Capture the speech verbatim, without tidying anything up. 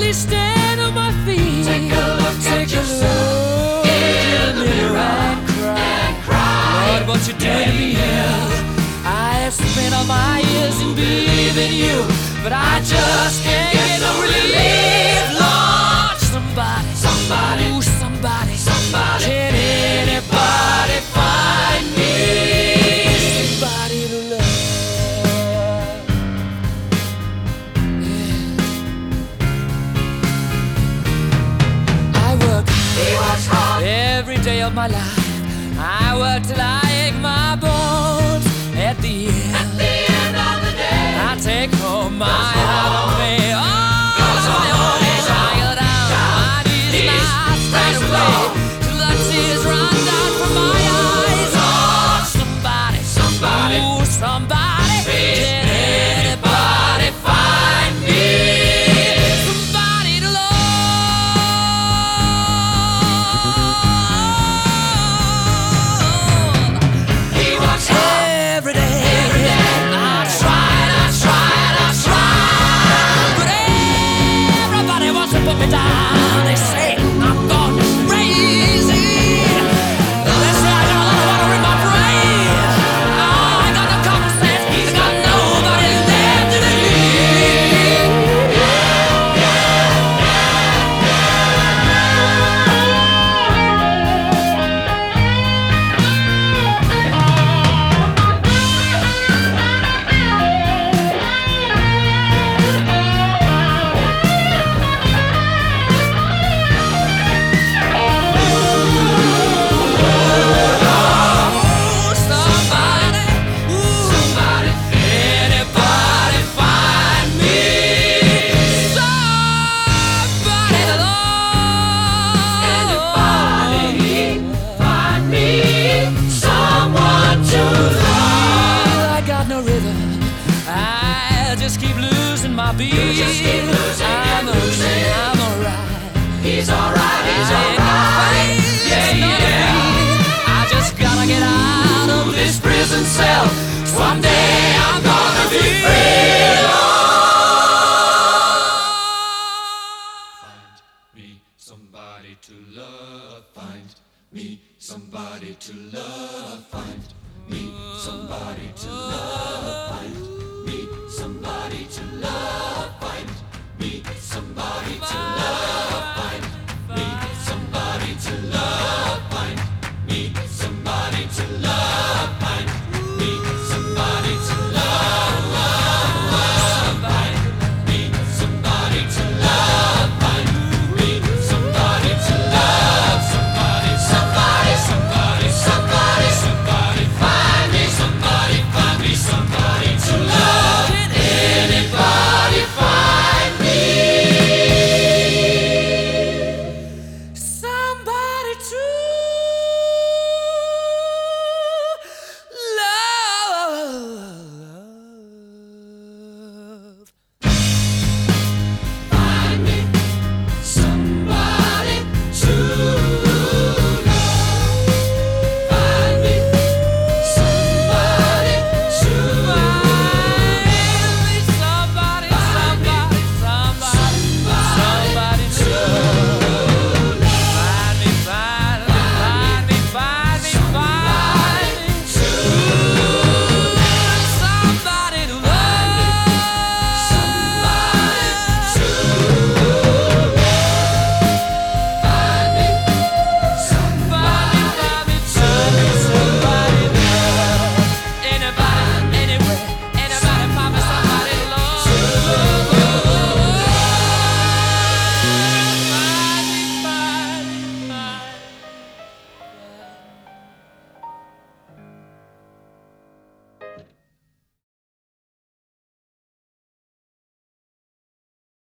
me stand on my feet. Take a look Take at a yourself look in the mirror and cry. and cry. Lord, what you doing to me? I have spent all my years in believing you, but I just can't get no relief. Lord, somebody, Somebody, ooh, somebody, somebody. can anybody find me somebody to love? Yeah. I work He works hard every day of my life. I work till I ache my bones. At the end, at the end of the day. I take home my heart and pay all of my own. I go down my knees and I stand and play till the tears run down from my eyes. Oh, somebody, Somebody, ooh, somebody, please, can anybody find me somebody to love? he works hard Every day, every day. I tried, I tried, I tried, but everybody wants to put me down. They say I'm gone crazy. They say I got a lot of water in my brain. I ain't got no common sense. I got nobody left to believe. Ooh, somebody, ooh, Somebody, anybody find me somebody to love? anybody find me someone to love. I got no rhythm. I just keep losing my beat. You just keep losing I'm and losing. okay, I'm alright. He's alright, he's I ain't got alright. faith, Yeah, no yeah. need. I just gotta get out of this prison cell. Someday I'm gonna be free. Find me somebody to love. Find me somebody to love. Find me somebody to love. Find me somebody to love.